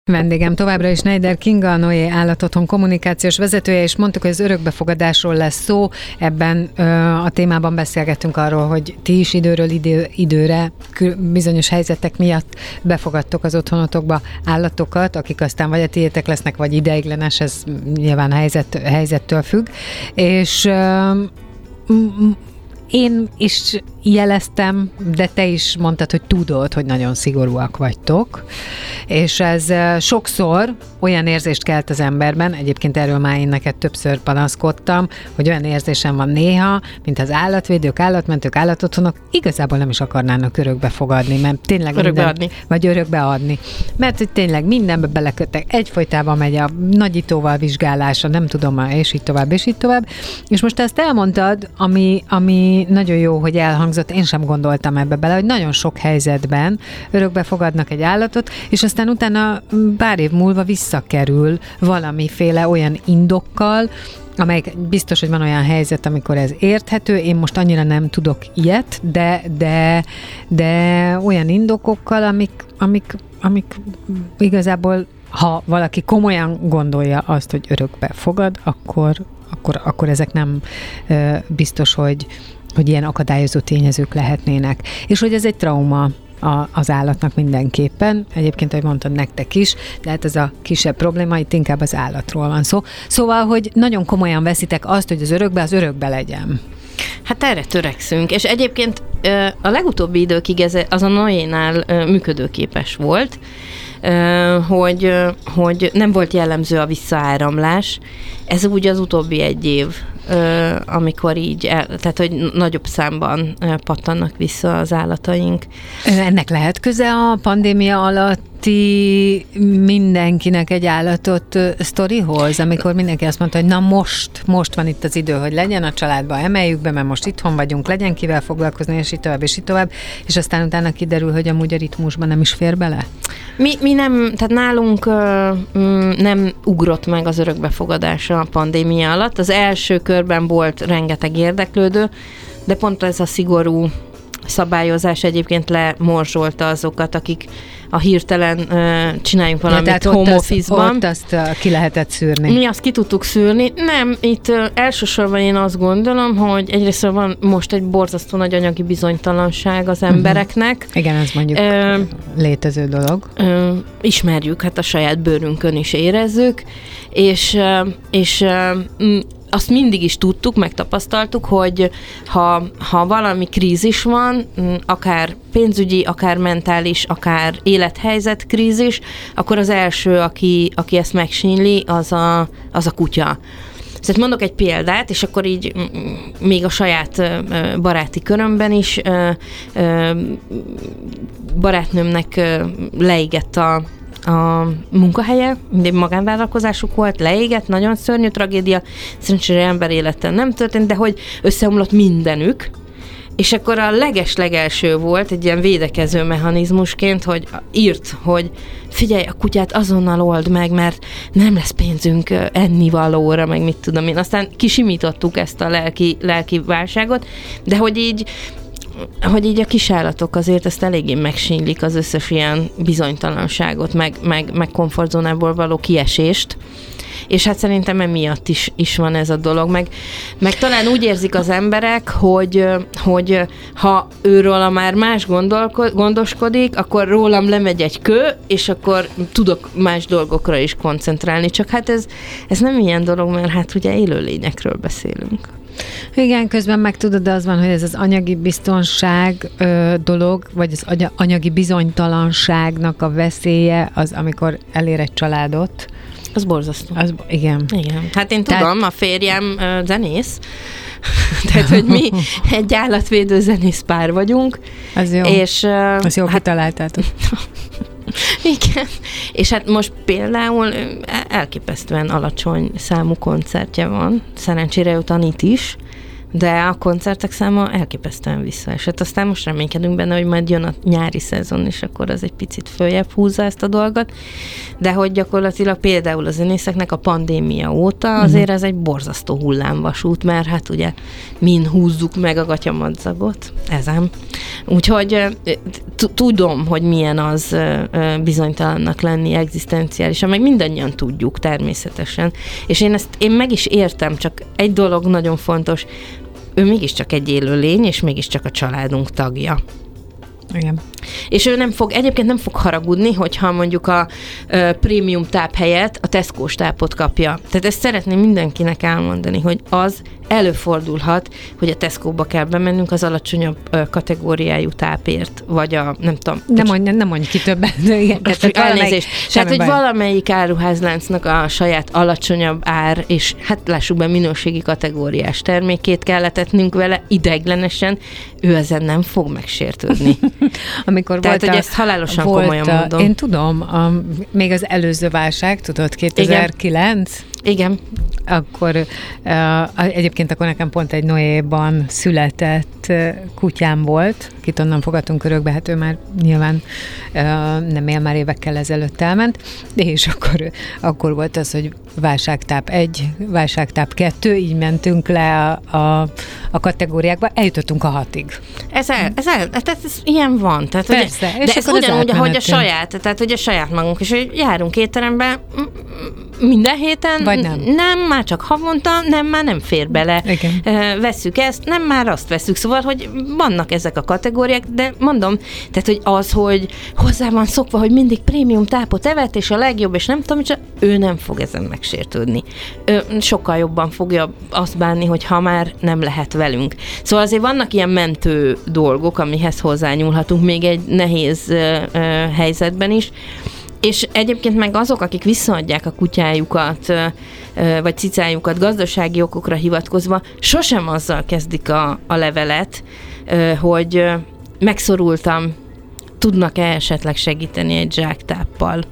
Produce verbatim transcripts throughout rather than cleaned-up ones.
Vendégem továbbra is Neider Kinga, a Noé Állatotthon kommunikációs vezetője, és mondtuk, hogy az örökbefogadásról lesz szó. Ebben ö, a témában beszélgettünk arról, hogy ti is időről idő, időre bizonyos helyzetek miatt befogadtok az otthonotokba állatokat, akik aztán vagy a tiétek lesznek, vagy ideiglenes, ez nyilván helyzet, helyzettől függ. És ö, m- én is jeleztem, de te is mondtad, hogy tudod, hogy nagyon szigorúak vagytok, és ez sokszor olyan érzést kelt az emberben, egyébként erről már én neked többször panaszkodtam, hogy olyan érzésem van néha, mint az állatvédők, állatmentők, állatotthonok igazából nem is akarnának örökbe fogadni, mert tényleg örökbe minden, adni. vagy örökbe adni. Mert hogy tényleg mindenbe beleköttek, egyfolytában megy a nagyítóval vizsgálása, nem tudom már, és így tovább, és így tovább. És most ezt elmondtad, ami, ami nagyon jó, hogy elhangzott, én sem gondoltam ebbe bele, hogy nagyon sok helyzetben örökbe fogadnak egy állatot, és aztán utána pár év múlva visszakerül valamiféle olyan indokkal, amelyik biztos, hogy van olyan helyzet, amikor ez érthető, én most annyira nem tudok ilyet, de, de, de olyan indokokkal, amik, amik, amik igazából, ha valaki komolyan gondolja azt, hogy örökbe fogad, akkor, akkor, akkor ezek nem biztos, hogy hogy ilyen akadályozó tényezők lehetnének. És hogy ez egy trauma a, az állatnak mindenképpen. Egyébként, ahogy mondtad, nektek is, de hát ez a kisebb probléma, itt inkább az állatról van szó. Szóval, hogy nagyon komolyan veszitek azt, hogy az örökbe az örökbe legyen. Hát erre törekszünk, és egyébként a legutóbbi időkig ez az a Noénál működőképes volt, hogy, hogy nem volt jellemző a visszaáramlás. Ez úgy az utóbbi egy év, amikor így, el, tehát hogy nagyobb számban pattannak vissza az állataink. Ennek lehet köze a pandémia alatti mindenkinek egy állatot sztorihoz, amikor mindenki azt mondta, hogy na most, most van itt az idő, hogy legyen a családba, emeljük be, mert most itthon vagyunk, legyen kivel foglalkozni, és így tovább, és így tovább, és aztán utána kiderül, hogy amúgy a ritmusban nem is fér bele? Mi, mi nem, tehát nálunk uh, nem ugrott meg az örökbefogadása a pandémia alatt. Az első körben volt rengeteg érdeklődő, de pont ez a szigorú szabályozás egyébként lemorzsolta azokat, akik a hirtelen uh, csináljunk valamit ja, home office-ban. Ott azt uh, ki lehetett szűrni. Mi azt ki tudtuk szűrni. Nem, itt uh, elsősorban én azt gondolom, hogy egyrészt van most egy borzasztó nagy anyagi bizonytalanság az embereknek. Uh-huh. Igen, ez mondjuk uh, létező dolog. Uh, ismerjük, hát a saját bőrünkön is érezzük, és, uh, és uh, azt mindig is tudtuk, megtapasztaltuk, hogy ha, ha valami krízis van, akár pénzügyi, akár mentális, akár élethelyzet krízis, akkor az első, aki, aki ezt megsínli, az a, az a kutya. Szóval mondok egy példát, és akkor így még a saját baráti körömben is barátnőmnek leégett a a munkahelye, mindegy magánvállalkozásuk volt, leégett, nagyon szörnyű tragédia, szerencsére emberéleten nem történt, de hogy összeomlott mindenük, és akkor a leges-legelső volt egy ilyen védekező mechanizmusként, hogy írt, hogy figyelj, a kutyát azonnal old meg, mert nem lesz pénzünk ennivalóra, meg mit tudom én. Aztán kisimítottuk ezt a lelki, lelki válságot, de hogy így hogy így a kisállatok azért ezt eléggé megsínylik az összes ilyen bizonytalanságot, meg, meg, meg komfortzónából való kiesést, és hát szerintem emiatt is, is van ez a dolog, meg, meg talán úgy érzik az emberek, hogy, hogy ha őről már más gondolko- gondoskodik, akkor rólam lemegy egy kő, és akkor tudok más dolgokra is koncentrálni, csak hát ez, ez nem ilyen dolog, mert hát ugye élőlényekről beszélünk. Igen, közben meg tudod, de az van, hogy ez az anyagi biztonság ö, dolog, vagy az anyagi bizonytalanságnak a veszélye az, amikor elér egy családot. Az borzasztó. Az, igen. Igen. Hát én tudom, Tehát... a férjem ö, zenész, tehát, hogy mi egy állatvédő zenész pár vagyunk. Az jó. És, ö, Azt jó, hát... kitaláltátok. Igen, és hát most például elképesztően alacsony számú koncertje van, szerencsére jut Anit is, de a koncertek száma elképesztően visszaesett. Aztán most reménykedünk benne, hogy majd jön a nyári szezon, és akkor az egy picit följebb húzza ezt a dolgot, de hogy gyakorlatilag például a zenészeknek a pandémia óta azért ez egy borzasztó hullámvasút, mert hát ugye min húzzuk meg a gatyamadzagot, ezen. Úgyhogy tudom, hogy milyen az bizonytalannak lenni egzisztenciálisan, meg mindannyian tudjuk természetesen. És én ezt én meg is értem, csak egy dolog nagyon fontos, ő mégiscsak egy élő lény, és mégiscsak a családunk tagja. Igen. És ő nem fog, egyébként nem fog haragudni, hogyha mondjuk a uh, prémium táp helyett a Tesco-s tápot kapja. Tehát ezt szeretném mindenkinek elmondani, hogy az előfordulhat, hogy a Tesco-ba kell bemennünk az alacsonyabb uh, kategóriájú tápért, vagy a, nem tudom. Nem mondj, nem mondj ki többet. Igen, tehát elnézést. Tehát, hogy baj. Valamelyik áruházláncnak a saját alacsonyabb ár, és hát lássuk be, minőségi kategóriás termékét kell letetnünk vele ideiglenesen, ő ezen nem fog megsértődni. Amikor Tehát, volt hogy a, ezt halálosan volt komolyan a, mondom. Én tudom, a, még az előző válság, tudod, kétezer-kilenc? Igen. Akkor uh, egyébként akkor nekem pont egy Noéban született uh, kutyám volt, akit onnan fogadtunk örökbe, hát ő már nyilván uh, nem él, már évekkel ezelőtt elment, és akkor, akkor volt az, hogy válságtáp egy, válságtáp kettő, így mentünk le a, a, a kategóriákba, eljutottunk a hatig. Ez, el, ez, el, tehát ez ilyen van. Tehát, persze. Ugye, de ez ugyanúgy, ahogy a saját, tehát hogy a saját magunk, és hogy járunk étterembe minden héten, vagy nem. Nem, már csak havonta, nem, már nem fér bele. Igen. Vesszük ezt, nem, már azt vesszük. Szóval, hogy vannak ezek a kategóriák, de mondom, tehát, hogy az, hogy hozzá van szokva, hogy mindig prémium tápot evett, és a legjobb, és nem tudom, csak ő nem fog ezen megsértődni. Ő sokkal jobban fogja azt bánni, hogy ha már nem lehet velünk. Szóval azért vannak ilyen mentő dolgok, amihez hozzányúlhatunk még egy nehéz uh, uh, helyzetben is. És egyébként meg azok, akik visszaadják a kutyájukat, vagy cicájukat gazdasági okokra hivatkozva, sosem azzal kezdik a, a levelet, hogy megszorultam, tudnak-e esetleg segíteni egy zsáktáppal.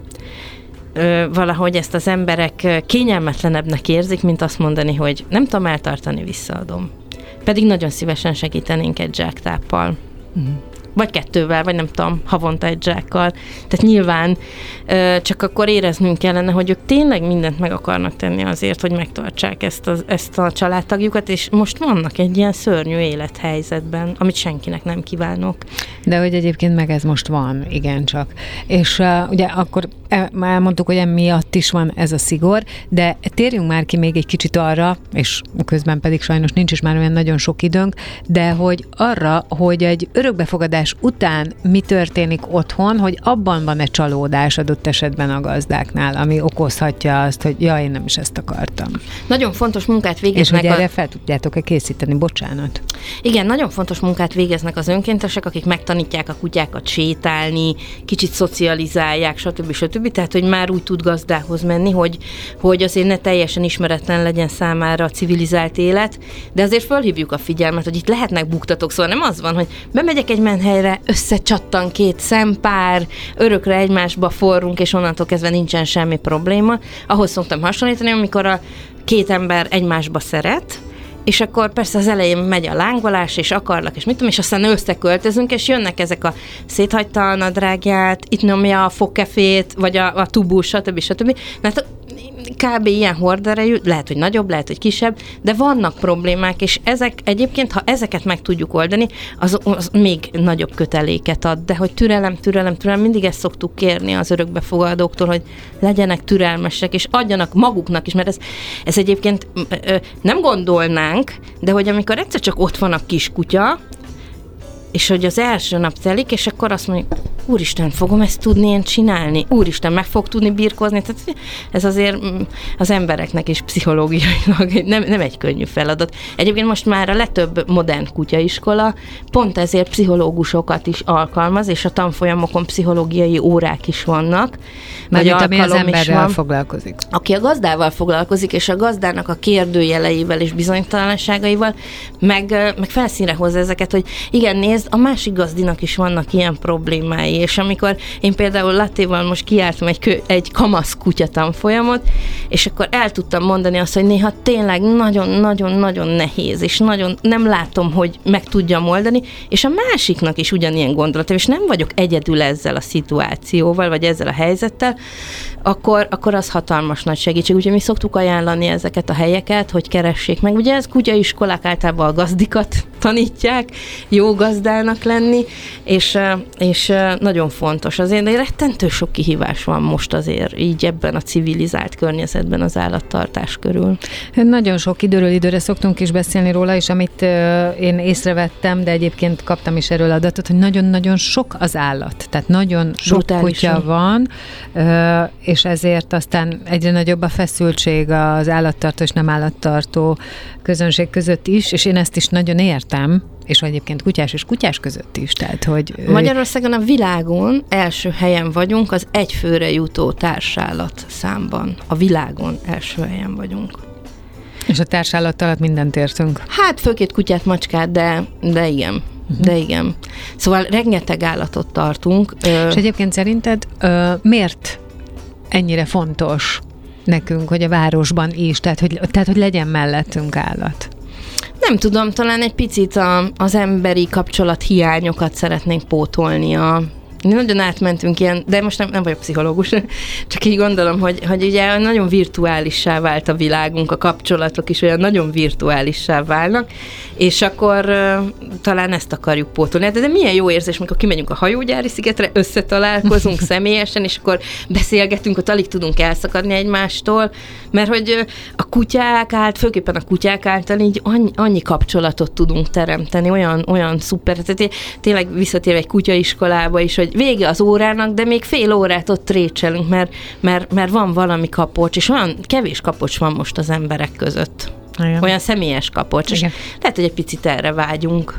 Valahogy ezt az emberek kényelmetlenebbnek érzik, mint azt mondani, hogy nem tudom eltartani, visszaadom. Pedig nagyon szívesen segítenénk egy zsáktáppal. Uh-huh. Vagy kettővel, vagy nem tudom, havonta egy zsákkal. Tehát nyilván csak akkor éreznünk kellene, hogy ők tényleg mindent meg akarnak tenni azért, hogy megtartsák ezt a, ezt a családtagjukat, és most vannak egy ilyen szörnyű élethelyzetben, amit senkinek nem kívánok. De hogy egyébként meg ez most van, igencsak. És uh, ugye akkor már mondtuk, hogy emiatt is van ez a szigor, de térjünk már ki még egy kicsit arra, és közben pedig sajnos nincs is már olyan nagyon sok időnk, de hogy arra, hogy egy örökbefogadás után mi történik otthon, hogy abban van egy csalódás adott esetben a gazdáknál, ami okozhatja azt, hogy jaj, én nem is ezt akartam. Nagyon fontos munkát végeznek. És hogy a... erre fel tudjátok-e készíteni, bocsánat. Igen, nagyon fontos munkát végeznek az önkéntesek, akik megtanítják a kutyákat sétálni, kicsit szocializálják, stb. stb. Tehát, hogy már úgy tud gazdához menni, hogy, hogy azért ne teljesen ismeretlen legyen számára a civilizált élet, de azért fölhívjuk a figyelmet, hogy itt lehetnek buktatók, szóval nem az van, hogy bemegyek egy menhelyre, összecsattan két szempár, örökre egymásba forrunk, és onnantól kezdve nincsen semmi probléma. Ahhoz szoktam hasonlítani, amikor a két ember egymásba szeret, és akkor persze az elején megy a lángolás, és akarlak, és mit tudom, és aztán összeköltözünk, és jönnek ezek a széthagyta a nadrágját, itt nyomja a fogkefét, vagy a, a tubus, stb. stb. Hát kb. Ilyen horderejű, lehet, hogy nagyobb, lehet, hogy kisebb, de vannak problémák, és ezek egyébként, ha ezeket meg tudjuk oldani, az, az még nagyobb köteléket ad, de hogy türelem, türelem, türelem, mindig ezt szoktuk kérni az örökbefogadóktól, hogy legyenek türelmesek, és adjanak maguknak is, mert ez, ez egyébként nem gondolnánk, de hogy amikor egyszer csak ott van a kiskutya, és hogy az első nap telik, és akkor azt mondjuk, úristen, fogom ezt tudni én csinálni? Úristen, meg fog tudni birkózni? Tehát ez azért az embereknek is pszichológiailag nem, nem egy könnyű feladat. Egyébként most már a legtöbb modern kutyaiskola pont ezért pszichológusokat is alkalmaz, és a tanfolyamokon pszichológiai órák is vannak. Vagy ami az emberrel foglalkozik. Aki a gazdával foglalkozik, és a gazdának a kérdőjeleivel és bizonytalanságaival, meg, meg felszínre hozza ezeket, hogy igen, nézd, a másik gazdinak is vannak ilyen problémái, és amikor én például Lattéval most kijártam egy, kö, egy kamasz kutyatanfolyamot, és akkor el tudtam mondani azt, hogy néha tényleg nagyon-nagyon-nagyon nehéz, és nagyon nem látom, hogy meg tudjam oldani, és a másiknak is ugyanilyen gondolata, és nem vagyok egyedül ezzel a szituációval, vagy ezzel a helyzettel, akkor, akkor az hatalmas nagy segítség. Úgyhogy mi szoktuk ajánlani ezeket a helyeket, hogy keressék meg. Ugye ez kutyaiskolák általában a gazdikat tanítják, jó gazdának lenni, és, és nagyon fontos. Azért de rettentő sok kihívás van most azért így ebben a civilizált környezetben az állattartás körül. Nagyon sok időről időre szoktunk is beszélni róla, és amit uh, én észrevettem, de egyébként kaptam is erről adatot, hogy nagyon-nagyon sok az állat. Tehát nagyon sok kutya van, uh, és ezért aztán egyre nagyobb a feszültség az állattartó és nem állattartó közönség között is, és én ezt is nagyon értem, és egyébként kutyás és kutyás között is. Tehát, hogy Magyarországon a világon első helyen vagyunk az egyfőre jutó társállat számban. A világon első helyen vagyunk. És a társállat alatt mindent értünk. Hát főként kutyát, macskát, de, de igen. Uh-huh. De igen. Szóval rengeteg állatot tartunk. És egyébként szerinted ö, miért ennyire fontos nekünk, hogy a városban is, tehát hogy, tehát, hogy legyen mellettünk állat? Nem tudom, talán egy picit a, az emberi kapcsolat hiányokat szeretnénk pótolni a nagyon átmentünk ilyen, de most nem, nem vagyok pszichológus, csak így gondolom, hogy, hogy ugye nagyon virtuálissá vált a világunk, a kapcsolatok is olyan nagyon virtuálissá válnak, és akkor uh, talán ezt akarjuk pótolni. De, de milyen jó érzés, amikor kimegyünk a hajógyári szigetre, összetalálkozunk személyesen, és akkor beszélgetünk, ott alig tudunk elszakadni egymástól, mert hogy uh, a kutyák által, főképpen a kutyák által így annyi, annyi kapcsolatot tudunk teremteni, olyan, olyan szuper, tehát tényleg visszatérve egy kutyaiskolába is, hogy vége az órának, de még fél órát ott trécselünk, mert, mert, mert van valami kapocs, és olyan kevés kapocs van most az emberek között. Igen. Olyan személyes kapocs, igen. És lehet, hogy egy picit erre vágyunk.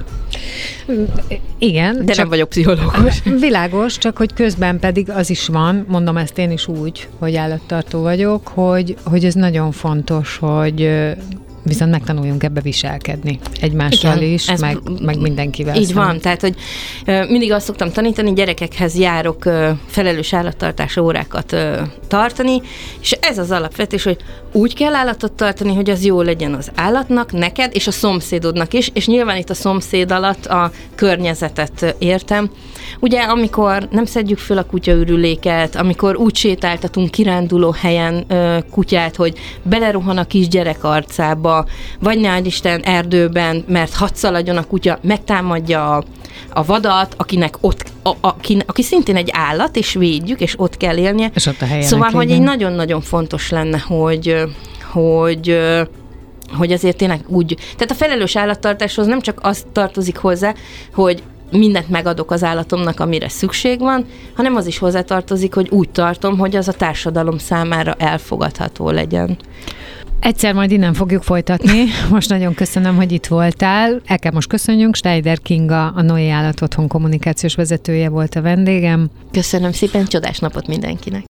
Igen. De nem vagyok pszichológus. Világos, csak hogy közben pedig az is van, mondom ezt én is úgy, hogy állattartó vagyok, hogy, hogy ez nagyon fontos, hogy viszont megtanuljunk ebbe viselkedni. Egymással igen, is, meg, meg mindenkivel. Így szemben. Van, tehát, hogy mindig azt szoktam tanítani, gyerekekhez járok felelős állattartás órákat tartani, és ez az alapvetés, hogy úgy kell állatot tartani, hogy az jó legyen az állatnak, neked, és a szomszédodnak is, és nyilván itt a szomszéd alatt a környezetet értem. Ugye, amikor nem szedjük föl a kutyaürüléket, amikor úgy sétáltatunk kiránduló helyen ö, kutyát, hogy beleruhan a kisgyerek arcába, vagy ne Isten erdőben, mert hadd szaladjon a kutya, megtámadja a, a vadat, akinek ott, a, a, aki, aki szintén egy állat, és védjük, és ott kell élnie. És ott a helyen. Szóval, hogy így nagyon-nagyon fontos lenne, hogy, hogy hogy azért tényleg úgy, tehát a felelős állattartáshoz nem csak az tartozik hozzá, hogy mindent megadok az állatomnak, amire szükség van, hanem az is hozzátartozik, hogy úgy tartom, hogy az a társadalom számára elfogadható legyen. Egyszer majd innen fogjuk folytatni. Most nagyon köszönöm, hogy itt voltál. El kell most köszönjünk. Schneider Kinga, a Noé Állatotthon kommunikációs vezetője volt a vendégem. Köszönöm szépen, csodás napot mindenkinek.